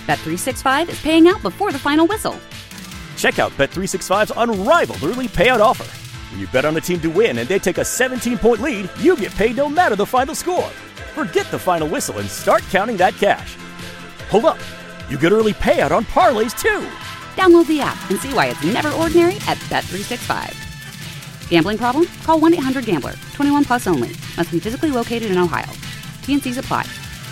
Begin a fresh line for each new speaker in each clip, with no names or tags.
Bet365 is paying out before the final whistle.
Check out Bet365's unrivaled early payout offer. When you bet on a team to win and they take a 17-point lead, you get paid no matter the final score. Forget the final whistle and start counting that cash. Hold up. You get early payout on parlays, too.
Download the app and see why it's never ordinary at Bet365. Gambling problem? Call 1-800-GAMBLER. 21 plus only. Must be physically located in Ohio. T&Cs apply.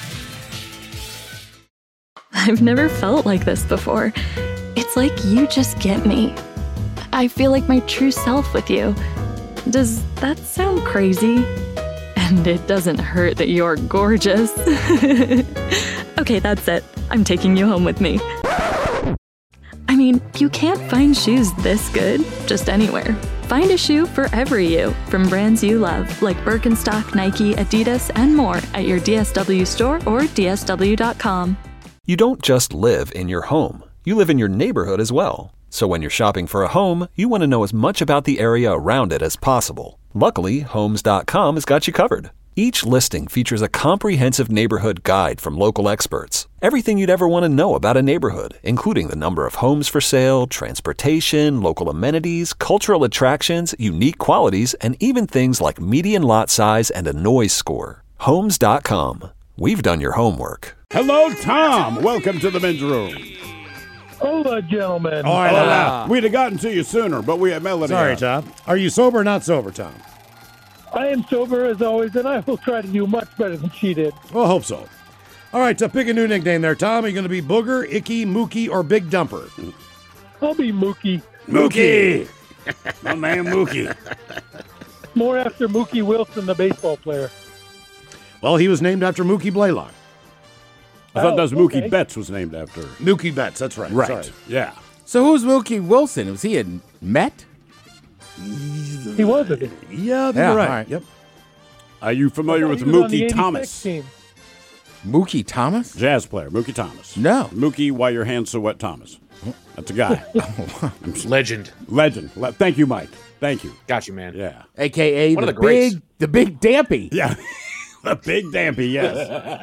I've never felt like this before. It's like you just get me. I feel like my true self with you. Does that sound crazy? And it doesn't hurt that you're gorgeous. Okay, that's it. I'm taking you home with me. I mean, you can't find shoes this good just anywhere. Find a shoe for every you from brands you love, like Birkenstock, Nike, Adidas, and more at your DSW store or DSW.com.
You don't just live in your home. You live in your neighborhood as well. So when you're shopping for a home, you want to know as much about the area around it as possible. Luckily, Homes.com has got you covered. Each listing features a comprehensive neighborhood guide from local experts. Everything you'd ever want to know about a neighborhood, including the number of homes for sale, transportation, local amenities, cultural attractions, unique qualities, and even things like median lot size and a noise score. Homes.com. We've done your homework.
Hello, Tom. Welcome to the men's room.
Hola, gentlemen.
All right, we'd have gotten to you sooner, but we had Melody.
Sorry, Tom. Are you sober or not sober, Tom?
I am sober as always, and I will try to do much better than she did.
Well, I hope so. All right, pick a new nickname there, Tom. Are you going to be Booger, Icky, Mookie, or Big Dumper?
I'll be Mookie.
Mookie. My man Mookie.
More after Mookie Wilson, the baseball player.
Well, he was named after Mookie Blaylock.
I thought that was
okay.
Mookie Betts was named after.
Mookie Betts, that's right.
Right.
Sorry.
Yeah.
So who's Mookie Wilson? Was he a Met?
He wasn't.
Yeah, I think
Yeah,
you're right.
all right.
Yep.
Are you familiar with
He was on the
Mookie
86
Thomas?
team.
Mookie Thomas?
Jazz player, Mookie Thomas.
No.
Mookie, why your hands so wet, Thomas. That's a guy.
Legend.
Legend. Thank you, Mike. Thank you.
Got you, man.
Yeah.
AKA
One of
the
the greats.
big Dampy.
Yeah. A big dampy, yes.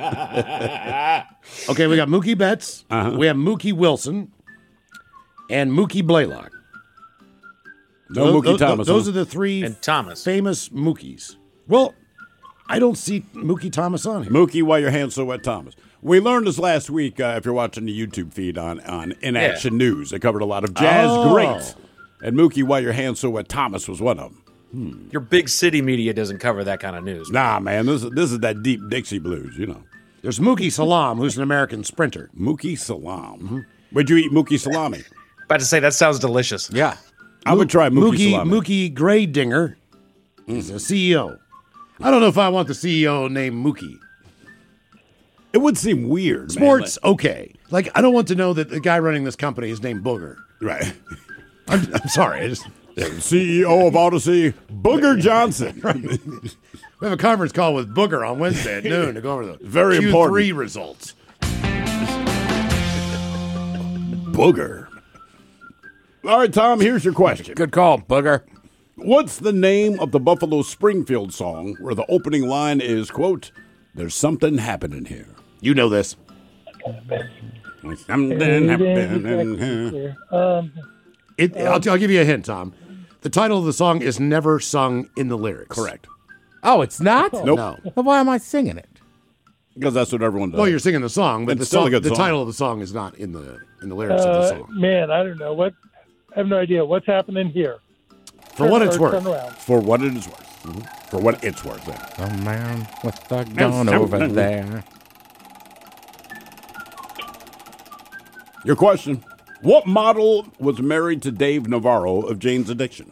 Okay, we got Mookie Betts.
Uh-huh.
We have Mookie Wilson. And Mookie Blaylock.
No Mookie Thomas.
Those are the three
And Thomas.
famous Mookies. Well, I don't see Mookie Thomas on here.
Mookie, why your hands so wet, Thomas. We learned this last week, if you're watching the YouTube feed on In Action News. They covered a lot of jazz greats. And Mookie, why your hands so wet, Thomas was one of them.
Your big city media doesn't cover that kind of news.
Nah, man, this is that deep Dixie blues, you know.
There's Mookie Salam, who's an American sprinter.
Mookie Salam. Mm-hmm. Would you eat Mookie Salami?
About to say, that sounds delicious.
Yeah.
I would try Mookie Salami.
Mookie Graydinger is a CEO. I don't know if I want the CEO named Mookie.
It would seem weird,
Sports, okay. Like, I don't want to know that the guy running this company is named Booger.
Right.
I'm sorry. I just...
CEO of Odyssey, Booger Johnson.
We have a conference call with Booger on Wednesday at noon to go over the
Very
Q3
important.
results.
Booger. All right, Tom, here's your question.
Good call, Booger.
What's the name of the Buffalo Springfield song where the opening line is, quote, "There's something happening here"?
You know this.
Something happening here.
I'll give you a hint, Tom. The title of the song is never sung in the lyrics.
Correct.
Oh, it's not?
Nope.
No.
Well, why am I singing it?
Because that's what everyone does.
Well, you're singing the song, but
It's
the,
still a
song,
good
the
song.
title of the song is not in the lyrics of the song.
Man, I don't know. I have no idea. What's happening here?
For what it's
Turn
worth.
around.
For what it is worth. Mm-hmm. For what it's worth. Yeah.
Oh, man, what's the gun over there?
Your question. What model was married to Dave Navarro of Jane's Addiction?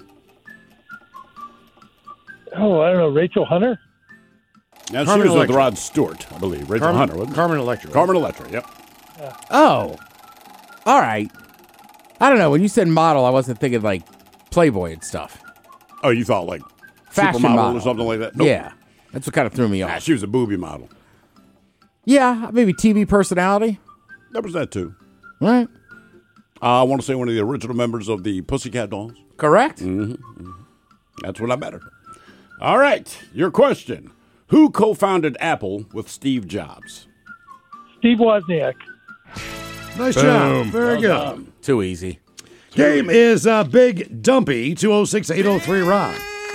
Oh, I don't know. Rachel Hunter?
Now, she
Carmen
was with
Electra.
Rod Stewart, I believe. Rachel Hunter, wasn't it?
Carmen Electra.
Carmen Electra, yep.
Oh. All right. I don't know. When you said model, I wasn't thinking like Playboy and stuff.
Oh, you thought like
Fashion
supermodel
model.
or something like that? Nope.
Yeah. That's what kind of threw me
Ah,
off.
she was a booby model.
Yeah, maybe TV personality.
That was that, too.
Right.
I want to say one of the original members of the Pussycat Dolls.
Correct?
That's what I bet her. All right, your question. Who co-founded Apple with Steve Jobs?
Steve Wozniak.
Nice job. Very good.
Too easy.
Game is Big Dumpy, 206-803-ROCK.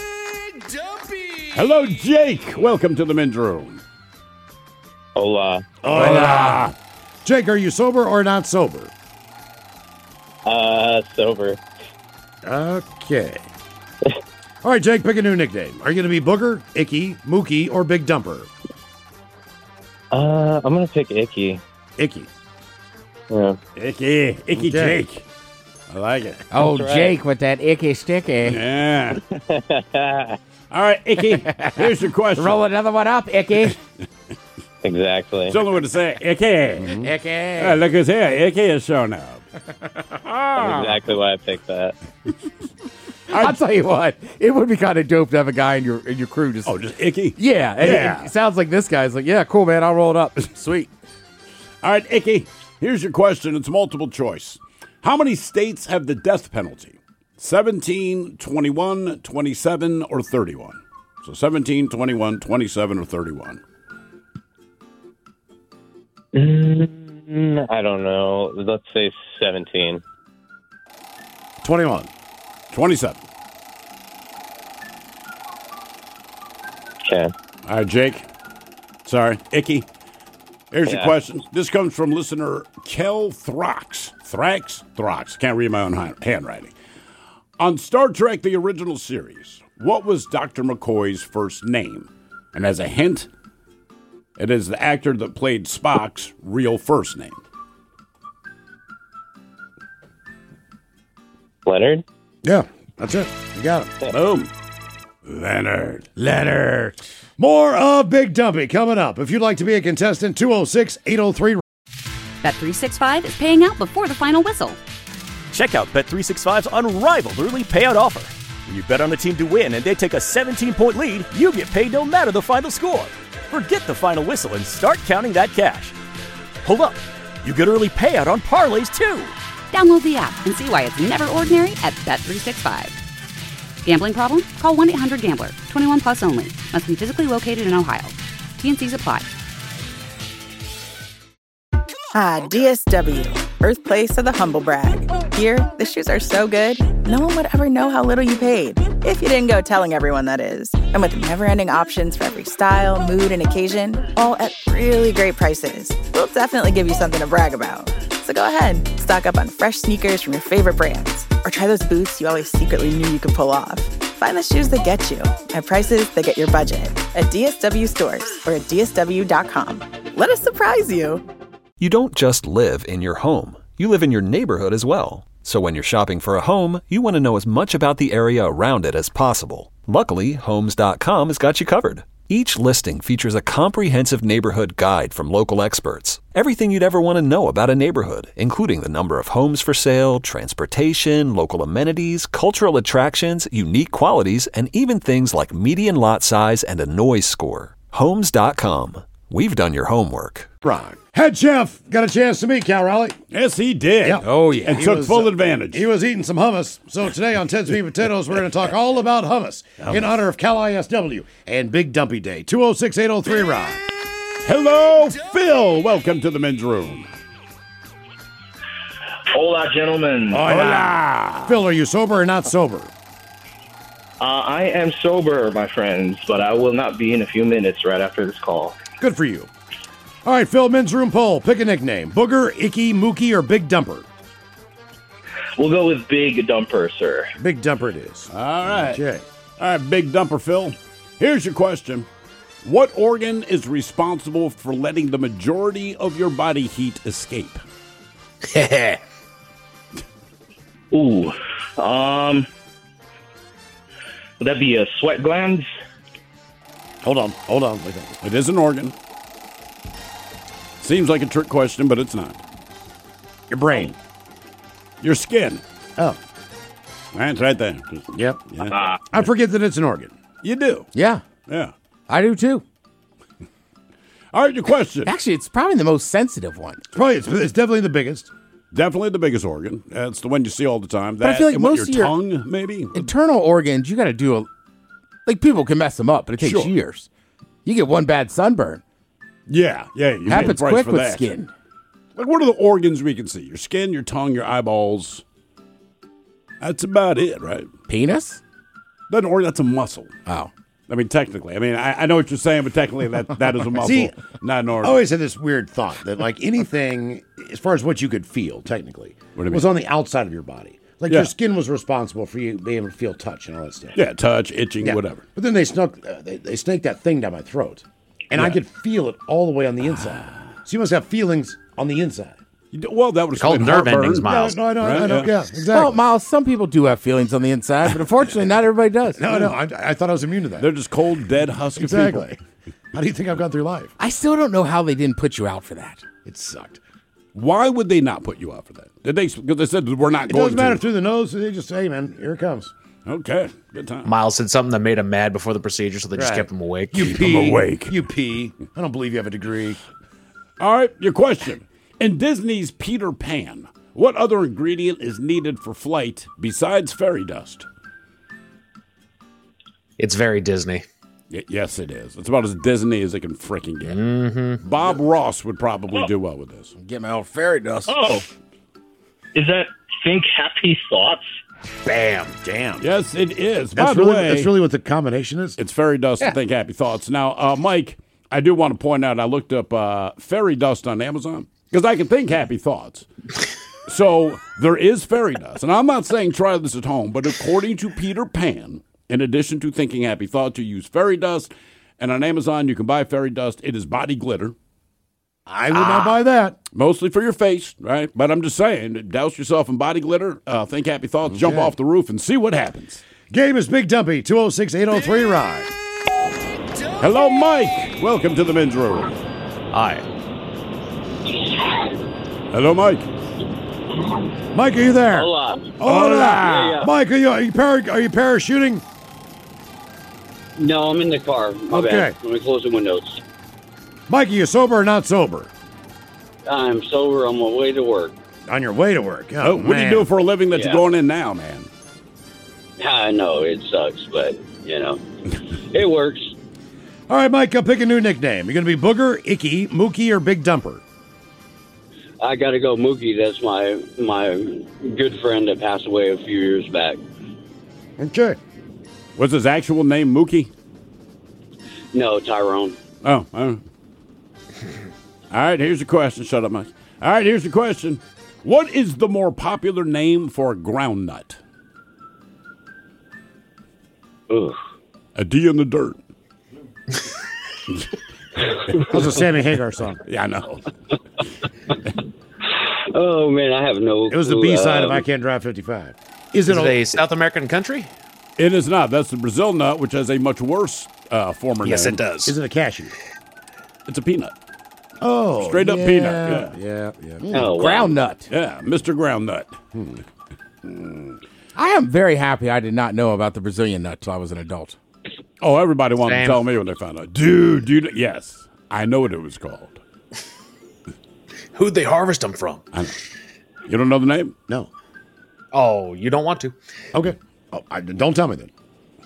Hello, Jake. Welcome to the men's room.
Hola.
Hola. Jake, are you sober or not sober?
Sober.
Okay. All right, Jake, pick a new nickname. Are you going to be Booger, Icky, Mookie, or Big Dumper?
I'm going to pick Icky.
Icky.
Yeah.
Icky
Okay.
Jake. I like it.
Oh,
That's right.
Jake with that icky sticky.
Yeah. All right, Icky, here's your question.
Roll another one up, Icky.
Exactly.
It's the only way to say it. Icky.
Icky.
Look who's here. Icky is showing up.
That's exactly why I picked that.
I'll tell you what, it would be kind of dope to have a guy in your crew just.
Oh, just Icky?
Yeah, and
Yeah.
it sounds like this guy's like, yeah, cool, man, I'll roll it up. Sweet.
All right, Icky, here's your question. It's multiple choice. How many states have the death penalty? 17, 21, 27, or 31? So 17, 21, 27, or 31?
I don't know. Let's say 17.
21.
27.
Okay.
All right, Jake. Sorry, Icky. Here's your
Yeah.
question. This comes from listener Kel Thrax. Thrax. Can't read my own handwriting. On Star Trek, the original series, what was Dr. McCoy's first name? And as a hint, it is the actor that played Spock's real first name.
Leonard?
Yeah, that's it. You got it.
Boom. Leonard.
More of Big Dumpy coming up. If you'd like to be a contestant, 206-803.
Bet365 is paying out before the final whistle.
Check out Bet365's unrivaled early payout offer. When you bet on a team to win and they take a 17-point lead, you get paid no matter the final score. Forget the final whistle and start counting that cash. Hold up. You get early payout on parlays, too.
Download the app and see why it's never ordinary at Bet365. Gambling problem? Call 1-800-GAMBLER. 21 plus only. Must be physically located in Ohio. T&Cs apply.
Ah, DSW, birthplace of the humble brag. Here, the shoes are so good, no one would ever know how little you paid. If you didn't go telling everyone, that is. And with never-ending options for every style, mood, and occasion, all at really great prices, we'll definitely give you something to brag about. So go ahead, stock up on fresh sneakers from your favorite brands, or try those boots you always secretly knew you could pull off. Find the shoes that get you at prices that get your budget at DSW stores or at DSW.com. Let us surprise you.
You don't just live in your home. You live in your neighborhood as well. So when you're shopping for a home, you want to know as much about the area around it as possible. Luckily, Homes.com has got you covered. Each listing features a comprehensive neighborhood guide from local experts. Everything you'd ever want to know about a neighborhood, including the number of homes for sale, transportation, local amenities, cultural attractions, unique qualities, and even things like median lot size and a noise score. Homes.com. We've done your homework.
Rock. Head chef got a chance to meet Cal Raleigh.
Yes, he did.
Yep.
Oh, yeah.
And
He
took
was,
full advantage.
He was eating some hummus. So today on Ted's Meat Potatoes, we're going to talk all about hummus in honor of Cal ISW and Big Dumpy Day. 206-803-ROCK.
Hello, Phil. Welcome to the men's room.
Hola, gentlemen.
Hola.
Phil, are you sober or not sober?
I am sober, my friends, but I will not be in a few minutes right after this call.
Good for you. All right, Phil, men's room poll. Pick a nickname. Booger, Icky, Mookie, or Big Dumper?
We'll go with Big Dumper, sir.
Big Dumper it is.
All right.
Okay.
All right, Big Dumper Phil. Here's your question. What organ is responsible for letting the majority of your body heat escape?
Ooh. Would that be a sweat glands?
Hold on. Wait.
It is an organ. Seems like a trick question, but it's not.
Your brain.
Your skin.
Oh.
That's right there.
Yep.
Yeah.
I forget that it's an organ.
You do.
Yeah,
Yeah.
I do too.
All right, your question.
Actually, it's probably the most sensitive one.
It's definitely the biggest.
Definitely the biggest organ. It's the one you see all the time.
But I feel like
and what,
most
your
of your
tongue, maybe?
Internal organs, you got to do like people can mess them up, but it takes
Sure.
years. You get one bad sunburn.
Yeah. You
Happens
pay the price
quick
for
with
that.
skin.
Like, what are the organs we can see? Your skin, your tongue, your eyeballs. That's about it, right?
Penis?
That's a muscle.
Oh.
I mean, technically. I mean, I know what you're saying, but technically that is a muscle,
See,
not an
I
organ.
always had this weird thought that, like, anything, as far as what you could feel, technically,
What do you
was
mean?
on the outside of your body. Like,
Yeah.
your skin was responsible for you being able to feel touch and all that stuff.
Yeah, touch, itching,
Yeah.
whatever.
But then they snaked that thing down my throat, and I
Yeah.
could feel it all the way on the inside. So you must have feelings on the inside.
Well, that would
Called
explain
nerve
heartburn.
endings, Miles.
No, I know,
Right, yeah.
yeah, exactly.
Well, Miles, some people do have feelings on the inside, but unfortunately, not everybody does.
No, I thought I was immune to that.
They're just cold, dead husk of
Exactly.
people.
How do you think I've gone through life?
I still don't know how they didn't put you out for that.
It sucked.
Why would they not put you out for that? Did they? Because they said we're not
It
going
doesn't matter
to.
through the nose. They just say, man, here it comes.
Okay, good time.
Miles said something that made him mad before the procedure, so they just
Right.
kept him awake.
You
Keep
pee.
'em awake.
You pee. I don't believe you have a degree.
All right, your question. In Disney's Peter Pan, what other ingredient is needed for flight besides fairy dust?
It's very Disney.
Yes, it is. It's about as Disney as it can freaking get. Mm-hmm. Bob Ross would probably do well with this.
Get my old fairy dust.
Oh, is that Think Happy Thoughts?
Bam.
Damn. Yes, it is.
That's
By the
really,
way,
that's really what the combination is?
it's fairy dust to think happy thoughts. Now, Mike, I do want to point out I looked up fairy dust on Amazon because I can think happy thoughts. So there is fairy dust. And I'm not saying try this at home, but according to Peter Pan, in addition to thinking happy thoughts, you use fairy dust. And on Amazon, you can buy fairy dust. It is body glitter.
I would not buy that.
Mostly for your face, right? But I'm just saying, douse yourself in body glitter, think happy thoughts, jump off the roof, and see what happens.
Game is Big Dumpy, 206-803-RIDE.
Hello, Mike. Welcome to the men's room.
Hi.
Hello, Mike.
Mike, are you there?
Hola.
Hola.
Yeah.
Mike, are you parachuting?
No, I'm in the car. My
Okay.
bad. Let me close the windows.
Mike, are you sober or not sober?
I'm sober on my way to work.
On your way to work.
Oh, what do you do for a living that you're
Yeah.
going in now, man?
I know it sucks, but, it works.
All right, Mike, pick a new nickname. You're going to be Booger, Icky, Mookie, or Big Dumper?
I got to go Mookie. That's my good friend that passed away a few years back.
Okay.
What's his actual name, Mookie?
No, Tyrone.
Oh, all right, here's your question. Shut up, Mike. All right, here's your question. What is the more popular name for a ground nut?
Ugh.
A D in the dirt.
That's a Sammy Hagar song.
Yeah, I know.
Oh, man, I have no
It was the
clue.
B-side of I Can't Drive 55.
Is it a South American country?
It is not. That's the Brazil nut, which has a much worse former
Yes,
name.
it does.
Is it a cashew?
It's a peanut.
Oh,
Straight up peanut.
Yeah.
Oh, wow.
Ground nut.
Yeah, Mr. Ground Nut.
I am very happy I did not know about the Brazilian nut till I was an adult.
Oh, everybody wanted
Same.
to tell me when they found out. Dude, yes. I know what it was called.
Who'd they harvest them from?
I know. You don't know the name?
No.
Oh, you don't want to.
Okay. Oh, don't tell me then.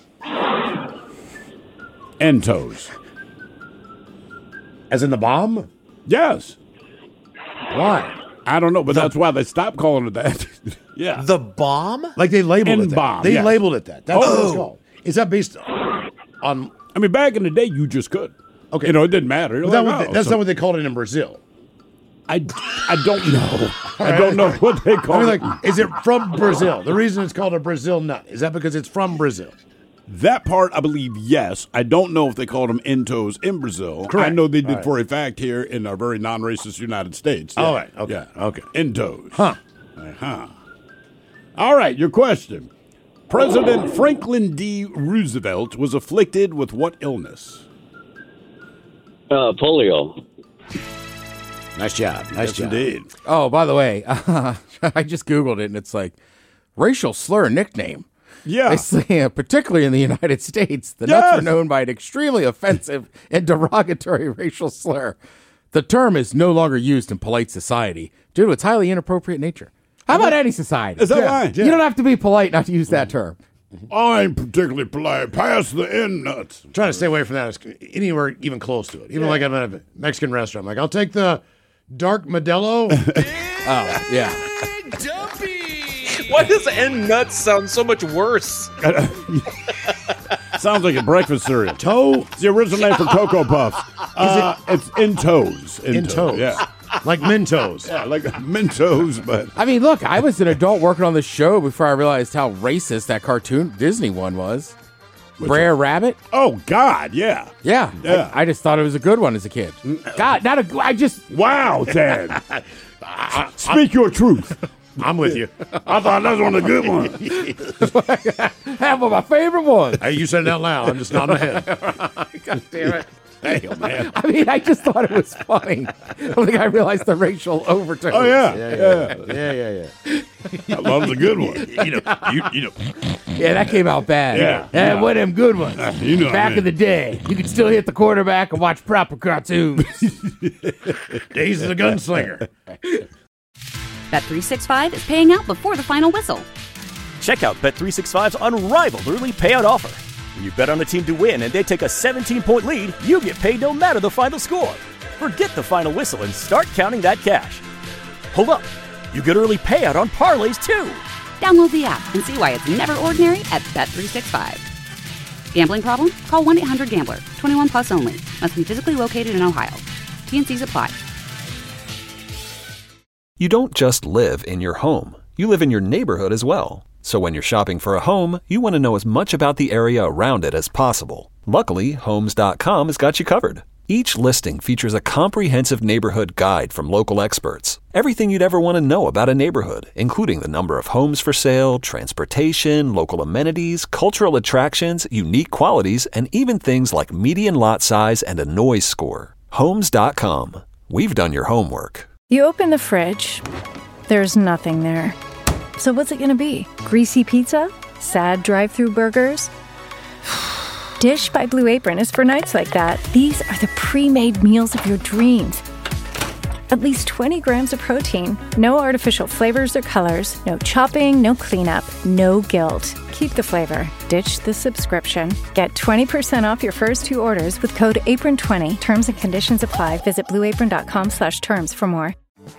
Entos.
As in the bomb?
Yes.
Why?
I don't know, but that's why they stopped calling it that. Yeah.
The bomb?
Like they labeled it that.
N-bomb,
They
yes.
labeled it that. That's what it's
Oh.
called. Is that based on...
I mean, back in the day, you just could.
Okay.
You know, it didn't matter. You're
That's
like, oh,
that's
so-
not what they called it in Brazil.
I don't know. I don't know what they call
I mean,
it.
like, is it from Brazil? The reason it's called a Brazil nut, is that because it's from Brazil?
That part, I believe, yes. I don't know if they called them Entos in Brazil.
Correct.
I know they did
All right.
for a fact here in our very non-racist United States.
All right. Okay.
Yeah.
Okay.
Entos.
Huh.
Uh-huh. All right, your question. President Franklin D. Roosevelt was afflicted with what illness?
Polio.
Nice job. Nice
Yes,
job.
indeed.
Oh, by the way, I just Googled it, and it's like racial slur nickname.
Yeah.
They say, particularly in the United States, the
Yes.
nuts are known by an extremely offensive and derogatory racial slur. The term is no longer used in polite society due to its highly inappropriate nature. How about any society?
Is that right?
You don't have to be polite not to use that term.
I'm particularly polite. Pass the end nuts.
I'm trying to stay away from that anywhere even close to it. Even like I'm at a Mexican restaurant. I'm like, I'll take the Dark Modelo.
Oh, yeah.
Why does N nuts sound so much worse?
Sounds like a breakfast cereal.
Toe?
It's the original name for Cocoa Puffs. It's Entos.
Entos.
Yeah.
Like Mentos.
Yeah, like Mentos, but...
I mean, look, I was an adult working on the show before I realized how racist that cartoon Disney one was. Brer Rabbit?
Oh, God, yeah.
Yeah.
Yeah.
I just thought it was a good one as a kid. God, I just...
Wow, Ted. Speak your truth.
I'm with you.
I thought that was one of the good ones.
Half of my favorite ones.
Hey, you said it out loud. I'm just nodding my head.
God damn it.
Damn, man.
I mean, I just thought it was funny. I don't think I realized the racial overtones.
Oh, yeah.
Yeah.
I love the good one.
You know.
Yeah, that came out bad.
Yeah.
One of them good ones.
You know what I
Back
mean.
in the day, you could still hit the quarterback and watch proper cartoons.
Days of the Gunslinger.
Bet365 is paying out before the final whistle.
Check out Bet365's unrivaled early payout offer. When you bet on a team to win and they take a 17-point lead, you get paid no matter the final score. Forget the final whistle and start counting that cash. Hold up. You get early payout on parlays, too.
Download the app and see why it's never ordinary at Bet365. Gambling problem? Call 1-800-GAMBLER. 21 plus only. Must be physically located in Ohio. T&Cs apply.
You don't just live in your home. You live in your neighborhood as well. So when you're shopping for a home, you want to know as much about the area around it as possible. Luckily, Homes.com has got you covered. Each listing features a comprehensive neighborhood guide from local experts. Everything you'd ever want to know about a neighborhood, including the number of homes for sale, transportation, local amenities, cultural attractions, unique qualities, and even things like median lot size and a noise score. Homes.com. We've done your homework.
You open the fridge, there's nothing there. So what's it gonna be? Greasy pizza? Sad drive-through burgers? Dish by Blue Apron is for nights like that. These are the pre-made meals of your dreams. At least 20 grams of protein, no artificial flavors or colors, no chopping, no cleanup, no guilt. Keep the flavor. Ditch the subscription. Get 20% off your first 2 orders with code APRON20. Terms and conditions apply. Visit blueapron.com/terms for more.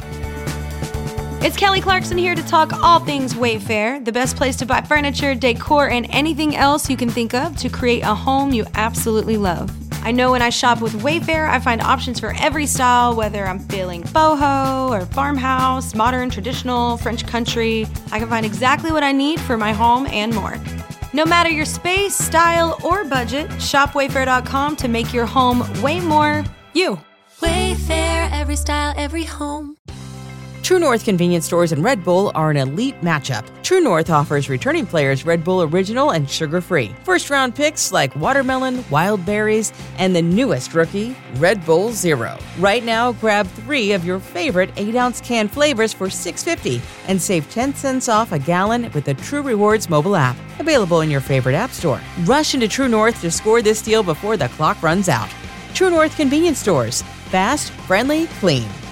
It's Kelly Clarkson here to talk all things Wayfair, the best place to buy furniture, decor, and anything else you can think of to create a home you absolutely love. I know when I shop with Wayfair, I find options for every style, whether I'm feeling boho or farmhouse, modern, traditional, French country. I can find exactly what I need for my home and more. No matter your space, style, or budget, shop Wayfair.com to make your home way more you.
Wayfair, every style, every home.
True North convenience stores and Red Bull are an elite matchup. True North offers returning players Red Bull Original and sugar-free. First-round picks like watermelon, wild berries, and the newest rookie, Red Bull Zero. Right now, grab 3 of your favorite 8-ounce can flavors for $6.50 and save 10 cents off a gallon with the True Rewards mobile app. Available in your favorite app store. Rush into True North to score this deal before the clock runs out. True North convenience stores. Fast, friendly, clean.